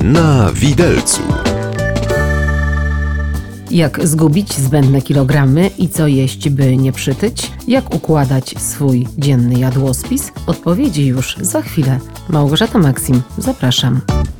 Na widelcu. Jak zgubić zbędne kilogramy i co jeść, by nie przytyć? Jak układać swój dzienny jadłospis? Odpowiedzi już za chwilę. Małgorzata Maksim, zapraszam.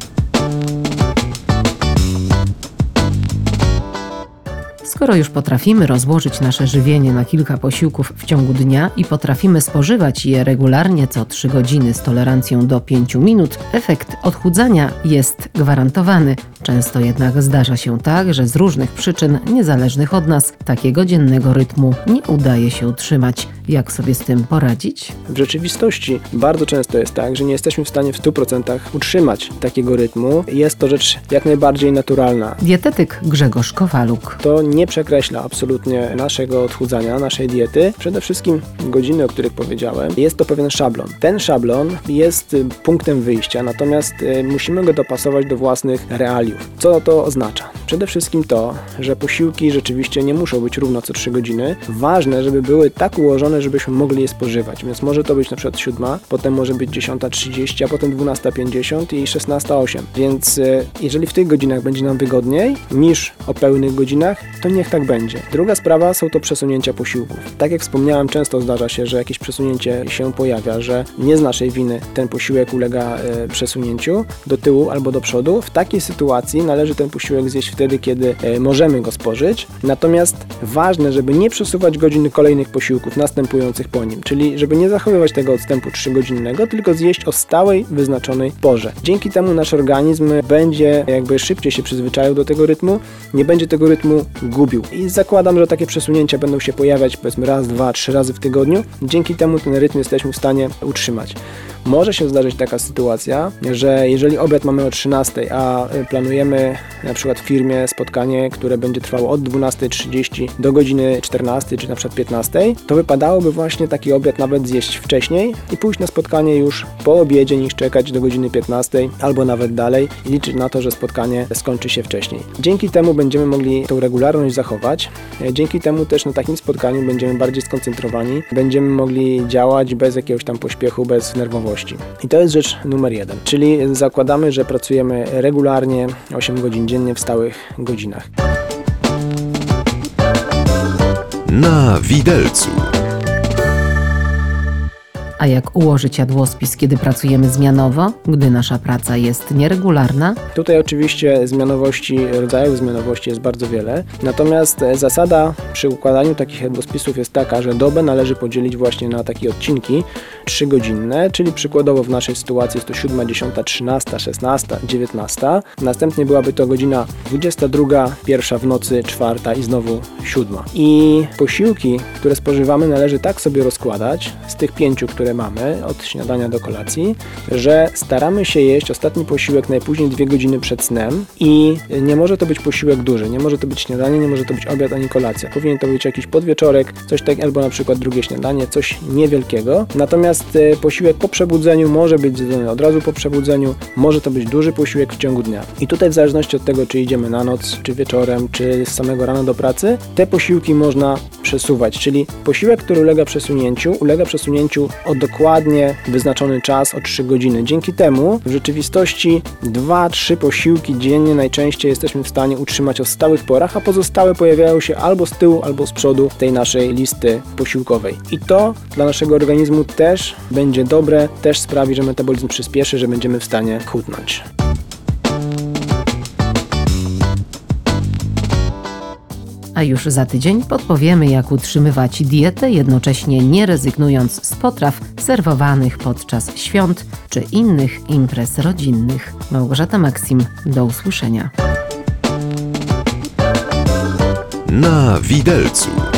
Skoro już potrafimy rozłożyć nasze żywienie na kilka posiłków w ciągu dnia i potrafimy spożywać je regularnie co 3 godziny z tolerancją do 5 minut, efekt odchudzania jest gwarantowany. Często jednak zdarza się tak, że z różnych przyczyn niezależnych od nas takiego dziennego rytmu nie udaje się utrzymać. Jak sobie z tym poradzić? W rzeczywistości bardzo często jest tak, że nie jesteśmy w stanie w 100% utrzymać takiego rytmu. Jest to rzecz jak najbardziej naturalna. Dietetyk Grzegorz Kowaluk. To nie przekreśla absolutnie naszego odchudzania, naszej diety. Przede wszystkim godziny, o których powiedziałem, jest to pewien szablon. Ten szablon jest punktem wyjścia, natomiast musimy go dopasować do własnych realiów. Co to oznacza? Przede wszystkim to, że posiłki rzeczywiście nie muszą być równo co 3 godziny. Ważne, żeby były tak ułożone, żebyśmy mogli je spożywać. Więc może to być na przykład 7, potem może być 10:30, a potem 12:50 i 16:08. Więc jeżeli w tych godzinach będzie nam wygodniej niż o pełnych godzinach, to niech tak będzie. Druga sprawa są to przesunięcia posiłków. Tak jak wspomniałem, często zdarza się, że jakieś przesunięcie się pojawia, że nie z naszej winy ten posiłek ulega przesunięciu do tyłu albo do przodu. W takiej sytuacji należy ten posiłek zjeść wtedy, kiedy możemy go spożyć. Natomiast ważne, żeby nie przesuwać godzin kolejnych posiłków następujących po nim, czyli żeby nie zachowywać tego odstępu 3-godzinnego, tylko zjeść o stałej, wyznaczonej porze. Dzięki temu nasz organizm będzie jakby szybciej się przyzwyczaił do tego rytmu, nie będzie tego rytmu gubił. I zakładam, że takie przesunięcia będą się pojawiać powiedzmy raz, 2, 3 razy w tygodniu. Dzięki temu ten rytm jesteśmy w stanie utrzymać. Może się zdarzyć taka sytuacja, że jeżeli obiad mamy o 13, a planujemy na przykład w firmie spotkanie, które będzie trwało od 12:30 do godziny 14 czy na przykład 15, to wypadałoby właśnie taki obiad nawet zjeść wcześniej i pójść na spotkanie już po obiedzie, niż czekać do godziny 15 albo nawet dalej i liczyć na to, że spotkanie skończy się wcześniej. Dzięki temu będziemy mogli tą regularność zachować. Dzięki temu też na takim spotkaniu będziemy bardziej skoncentrowani, będziemy mogli działać bez jakiegoś tam pośpiechu, bez nerwowości. I to jest rzecz numer 1, czyli zakładamy, że pracujemy regularnie 8 godzin dziennie w stałych godzinach. Na widelcu. A jak ułożyć jadłospis, kiedy pracujemy zmianowo, gdy nasza praca jest nieregularna? Tutaj oczywiście rodzajów zmianowości jest bardzo wiele, natomiast zasada przy układaniu takich jadłospisów jest taka, że dobę należy podzielić właśnie na takie odcinki 3-godzinne, czyli przykładowo w naszej sytuacji jest to 7, 10, 13, 16, 19. Następnie byłaby to godzina 22, 1 w nocy, 4 i znowu 7. I posiłki, które spożywamy, należy tak sobie rozkładać z tych 5, które mamy od śniadania do kolacji, że staramy się jeść ostatni posiłek najpóźniej 2 godziny przed snem i nie może to być posiłek duży, nie może to być śniadanie, nie może to być obiad ani kolacja. Powinien to być jakiś podwieczorek, coś tak, albo na przykład drugie śniadanie, coś niewielkiego. Natomiast posiłek po przebudzeniu może być zjedzony od razu po przebudzeniu, może to być duży posiłek w ciągu dnia. I tutaj w zależności od tego, czy idziemy na noc, czy wieczorem, czy z samego rana do pracy, te posiłki można przesuwać, czyli posiłek, który ulega przesunięciu o dokładnie wyznaczony czas o 3 godziny. Dzięki temu w rzeczywistości 2-3 posiłki dziennie najczęściej jesteśmy w stanie utrzymać o stałych porach, a pozostałe pojawiają się albo z tyłu, albo z przodu tej naszej listy posiłkowej. I to dla naszego organizmu też będzie dobre, też sprawi, że metabolizm przyspieszy, że będziemy w stanie chudnąć. A już za tydzień podpowiemy, jak utrzymywać dietę, jednocześnie nie rezygnując z potraw serwowanych podczas świąt czy innych imprez rodzinnych. Małgorzata Maksim, do usłyszenia. Na widelcu.